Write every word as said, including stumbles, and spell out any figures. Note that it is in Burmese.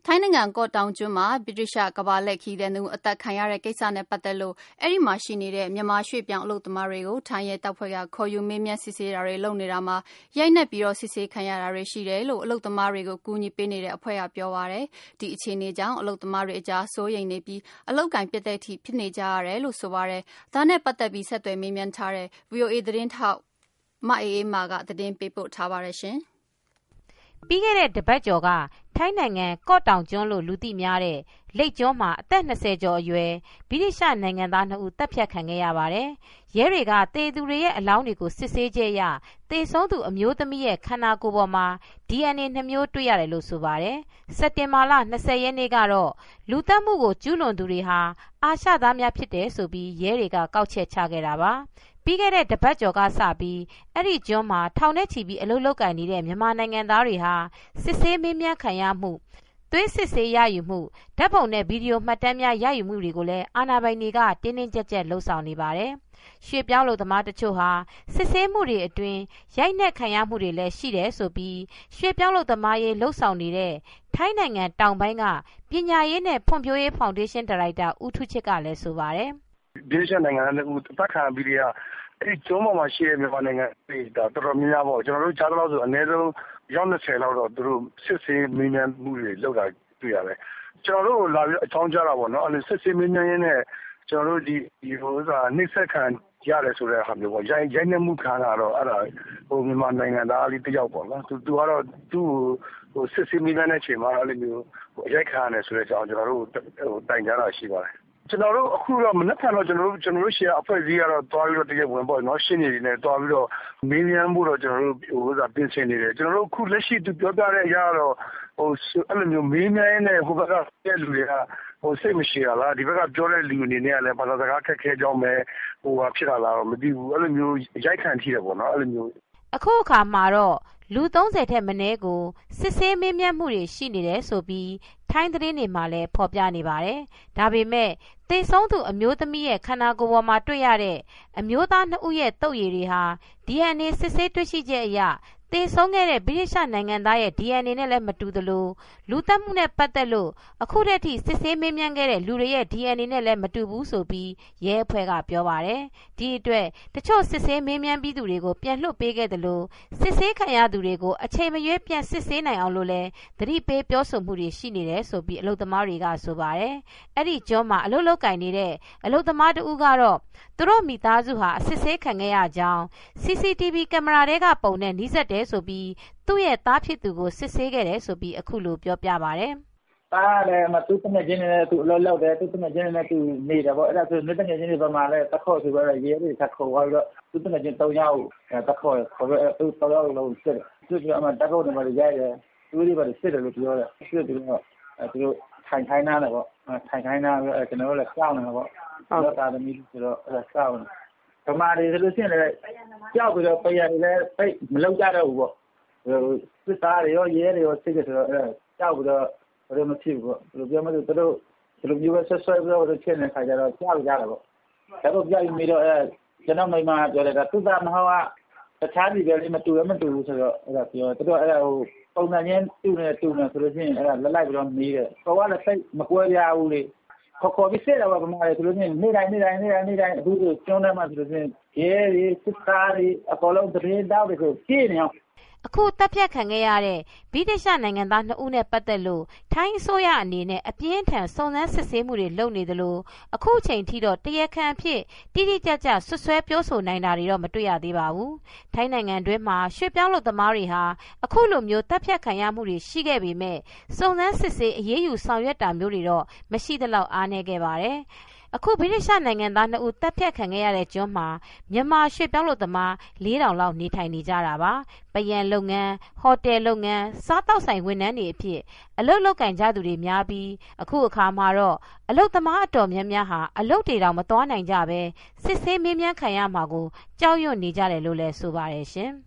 ထိုင်းနိုင်ငံကော့တောင်ကျွန်းမှာဗြိတိရှကမ္ဘာလှည့်ခရီးသည်နှစ်ဦးအသက်ခံရတဲ့ကိစ္စနဲ့ပတ်သက်လို့အဲဒီမှာရှိနေတဲ့မြန်မာရွှေ့ပြောင်းအလုပ်သမားတွေကိုထိုင်းရဲတပ်ဖွဲ့ကခေါ်ယူမေးမြန်းစစ်ဆေးတာတွေလုပ်နေတာမှာရိုက်နှက်ပြီးစစ်ဆေးခံရတာတွေရှိတယ်လို့အလုပ်သမားတွေကိုကူညီပေးနေတဲ့အဖွဲ့ကပြောပါတယ်။ဒီအခြေအနေကြောင့်အလုပ်သမားတွေအကြားစိုးရိမ်နေပြီးအလုပ်ကိုင်ပြတ်တဲ့အထိဖြစ်နေကြရတယ်လို့ဆိုပါတယ်။ဒါနဲ့ပတ်သက်ပြီးဆက်သွယ်မေးမြန်းထားတဲ့ ဗွီအိုအေသတင်းထောက်မအေးအေးမာကသတင်းပေးပို့ထားပါတယ်ရှင်။ပြီးခဲ့တဲ့တပတ်ကျော်ကထိုင်းနိုင်ငံကော့တောင်ကျွန်းလို့လူသိများတဲ့လိပ်ကျွန်းမှာအသက်၂၀ကျော်အရွယ်ဗြိတိရှနိုင်ငံသားနှစ်ဦးတပ်ဖြတ်ခံခဲ့ရပါတယ်။ရဲတွေကသေသူတွေရဲ့အလောင်းတွေကိုစစ်ဆေးကြရသေဆုံးသူအမျိုးသမီးရဲ့ခန္ဓာကိုယ်ပေါ်မှာ ဒီအန်အေ နှစ်မျိုးတွေ့ရတယ်လို့ဆိုပါတယ်။စက်တင်ဘာလ၂၀ရက်နေ့ကတော့လူသတ်မှုကိုကျူးလွန်သူတွေဟာအာရှသားများဖြစ်တယ်ဆိုပြီးရဲတွေကကောက်ချက်ချခဲ့တာပါ။ပြီးခဲ့တဲ့တပတ်ကျော်ကစပြီးအဲ့ဒီကျွန်းမှာထောင်ထဲချီပြီးအလုပ်လုပ်ကိုင်နေတဲ့မြန်မာနိုင်ငံသားတွေဟာစစ်ဆေးမေးမြန်းခံရမှုသွေးစစ်ဆေးရယူမှုဓာတ်ပုံနဲ့ဗီဒီယိုမှတ်တမ်းများရယူမှုတွေကိုလည်းအာဏာပိုင်တွေကတင်းတင်းကြပ်ကြပ်လှုံ့ဆော်နေပါတယ်။ရွှေပြောင်းလုပ်သမားတချို့ဟာစစ်ဆေးမှုတွေအတွင်းရိုက်နှက်ခံရမှုတွေလည်းရှိတယ်ဆိုပြီးရွှေပြောင်းလုပ်သမားရေးလှုံ့ဆော်နေတဲ့ထိုင်းနိုင်ငံတောင်ပိုင်းကပညာရေးနဲ့ဖွံ့ဖြိုးရေးဖောင်ဒေးရှင်းဒါရိုက်တာဦးထူးချစ်ကလည်းဆိုပါတယ်။ဗြိတိရှနိုင်ငံကလည်းတပ်ခံပြီးတဲ့အဲ့ဒီကျွန်းပေါ်မှာရှိတဲ့မြန်မာနိုင်ငံတွေဒါတော်တော်များများပေါ့ကျွန်တော်တို့ကြားသလောက်ဆိုအနည်းဆုံးရောက်၂၀လောက်တော့သူတို့စစ်ဆေးမေးမြန်းမှုတွေလုပ်တာတွေ့ရတယ်ကျွန်တော်တို့လာပြီးအချောင်းကြားတာပေါ့နော်အဲ့လိုစစ်ဆေးမေးမြန်းရင်းနဲ့ကျွန်တော်တို့ဒီဒီဟိုဆိုတာနှိမ့်ဆက်ခံရတယ်ဆိုတဲ့ဟာမျိုးပေါ့ရိုက်ရိုက်နှက်မှုခံတာတော့အဲ့ဒါဟိုမြန်မာနိုင်ငံသားလေးတယောက်ပေါ့နော်သူသူကတော့သူ့ဟိုစစ်ဆေးမေးမြန်းတဲ့အချိန်မှာအဲ့လိုမျိုးဟိုရိုက်ခံရတယ်ဆိုတဲ့အကြောင်းကျွန်တော်တို့ဟိုတိုင်ကြားတာရှိပါတယ်ကျွန်တော်တို့အခုတော့မနေ့ကတော့ကျွန်တော်တို့ကျွန်တော်တို့ရှေ့အဖွဲ့အစည်းကတော့တွားပြီးတော့တကယ်ဝင်ပေါ့နော်ရှင်းနေနေတွားပြီးတော့မေးမြန်းဖို့တော့ကျွန်တော်တို့ဟိုဥစားပြင်ဆင်နေတယ်ကျွန်တော်တို့အခုလက်ရှိသူပြောပြတဲ့အရာတော့ဟိုအဲ့လိုမျိုးမေးမြန်းနေဟိုဘက်ကတဲ့လူတွေကဟိုစိတ်မရှိရလားဒီဘက်ကပြောတဲ့လူအနေနဲ့လည်းဘာသာစကားခက်ခဲကြောင်းပဲဟိုဖြစ်လာလားတော့မသိဘူးအဲ့လိုမျိုးရိုက်ခံထိတယ်ပေါ့နော်အဲ့လိုမျိုးအခုအခါမှာတော့လူ၃၀ထက်မနည်းကိုစစ်ဆေးမေးမြန်းမှုတွေရှိနေတယ်ဆိုပြီးထိုင်းသတင်းတွေမှာလည်းဖော်ပြနေပါတယ်။ဒါပေမဲ့သေဆုံးသူအမျိုးသမီးရဲ့ခန္ဓာကိုယ်ပေါ်မှာတွေ့ရတဲ့အမျိုးသားနှစ်ဦးရဲ့တုပ်ရည်တွေဟာ ဒီအန်အေ စစ်ဆေးတွေ့ရှိချက်အရသေဆုံးခဲ့တဲ့ဗြိတိရှနိုင်ငံသားရဲ့ ဒီအန်အေ နဲ့လည်းမတူသလိုလူသတ်မှုနဲ့ပတ်သက်လို့အခုတည်းထိစစ်ဆေးမေးမြန်းခဲ့တဲ့လူတွေရဲ့ ဒီအန်အေ နဲ့လည်းမတူဘူးဆိုပြီးရဲအဖွဲ့ကပြောပါတယ်။ဒီအတွက်တချို့စစ်ဆေးမေးမြန်းပြီးသူတွေကိုပြန်လွှတ်ပေးခဲ့သလိုစစ်ဆေးခံရသူတွေကိုအချိန်မရွေးပြန်စစ်ဆေးနိုင်အောင်လို့လည်းသတိပေးပြောဆိုမှုတွေရှိနေတယ်ဆိုပြီးအလုပ်သမားတွေကဆိုပါတယ်။အဲ့ဒီကျွန်းမှာအလုပ်လုပ်ကိုင်နေတဲ့အလုပ်သမားတဦးကတော့သူတို့မိသားစုဟာအစစ်ဆေးခံခဲ့ရကြောင်း စီစီတီဗီ ကင်မရာတွေကပုံနဲ့နှိစက်တယ်ဆိုပြီးသူ့ရဲ့သားဖြစ်သူကိုစစ်ဆေးခဲ့တယ်ဆိုပြီးအခုလိုပြောပြပါတယ်။သားလည်းမသူ့တငယ်ချင်းနဲ့သူအလုပ်လုပ်တယ်သူ့တငယ်ချင်းနဲ့သူနေတယ်ပေါ့အဲ့ဒါဆိုနေ့တငယ်ချင်းတွေပမာလဲတခေါ်ဆိုတော့ရေးတွေတက်ခေါ်သွားတော့သူ့တငယ်ချင်း၃ယောက်တက်ခေါ်ခေါ်သူ့၃ယောက်လုံးစစ်တယ်သူကအမှတက်ခေါ်တယ်မလို့ရိုက်တယ်သူတွေပါစစ်တယ်လို့ပြောတယ်စစ်တယ်တော့သူတို့ထိုင်ထိုင်နာတယ်ပေါ့ထိုင်ထိုင်နာပြီးကျွန်တော်တို့လည်းစောင့်နေပေါ့တော့တာသမီးဆိုတော့အဲ့ဒါစောင့်နေဗမာတွေဆိုလို့ရှိရင်လည်းကြောက်ပြီးတော့ပြန်ရတယ်ပိတ်မလောက်ကြတော့ဘူးပေါ့စစ်သားတွေရောရဲတွေရောစစ်ကြဆိုတော့အဲ့ကြောက်ပြီးတော့ဘယ်လိုမဖြစ်ဘူးပေါ့ဘယ်လိုပြောမလဲသူတို့ဒီလိုမျိုးဆက်ဆွဲပြီးတော့ချင်းနေခါကြတော့ကြောက်ကြတာပေါ့ဒါတော့ကြောက်ပြီးတော့အဲ့ကျွန်တော်မိမပြောတယ်ကသူသားမဟုတ်ကတခြားဒီပဲလေးမတူရမတူဘူးဆိုတော့အဲ့ဒါပြောသူတို့အဲ့ဒါဟိုပုံစံချင်းတူနေတူနေဆိုလို့ရှိရင်အဲ့ဒါလက်လိုက်ပြီးတော့မေးတယ်ကောကလည်းစိတ်မကွဲပြားဘူးလေခေါ်ခေါ်ပြီးစစ်တော့ဗမာတွေဆိုလို့ရှိရင်နေ့တိုင်းနေ့တိုင်းနေ့တိုင်းနေ့တိုင်းအခုဆိုကျွန်းထဲမှာဆိုလို့ရှိရင်ရဲတွေစစ်သားတွေအကုန်လုံးတရင်တောက်တွေဆိုကြည့်နေအောင်အခုတပ်ဖြတ်ခံခဲ့ရတဲ့ဗြိတိရှနိုင်ငံသားနှစ်ဦးနဲ့ပတ်သက်လို့ထိုင်းအစိုးရအနေနဲ့အပြင်းထန်စုံစမ်းစစ်ဆေးမှုတွေလုပ်နေသလိုအခုချိန်ထိတော့တရားခံအဖြစ်တိတိကျကျဆွဆွဲပြောဆိုနိုင်တာတွေတော့မတွေ့ရသေးပါဘူး။ထိုင်းနိုင်ငံတွင်းမှာရွှေပြောင်းလုပ်သမားတွေဟာအခုလိုမျိုးတပ်ဖြတ်ခံရမှုတွေရှိခဲ့ပေမဲ့စုံစမ်းစစ်ဆေးအရေးယူဆောင်ရွက်တာမျိုးတွေတော့မရှိသလောက်အားနည်းခဲ့ပါတယ်။အခုဗြိတိရှနိုင်ငံသားနှစ်ဦးတပ်ဖြတ်ခံခဲ့ရတဲ့ကျွန်းမှာမြန်မာရွှေပြောင်းလုပ်သမား၄ထောင်လောက်နေထိုင်နေကြတာပါ။ပယံလုပ်ငန်းဟိုတယ်လုပ်ငန်းစားတောက်ဆိုင်ဝန်ထမ်းတွေအဖြစ်အလုပ်လုပ်ကင်ကြသူတွေများပြီးအခုအခါမှာတော့အလုပ်သမားအတော်များများဟာအလုပ်တွေတောင်မသွားနိုင်ကြပဲစစ်ဆေးမေးမြန်းခံရမှာကိုကြောက်ရွံ့နေကြတယ်လို့လည်းဆိုပါတယ်ရှင်။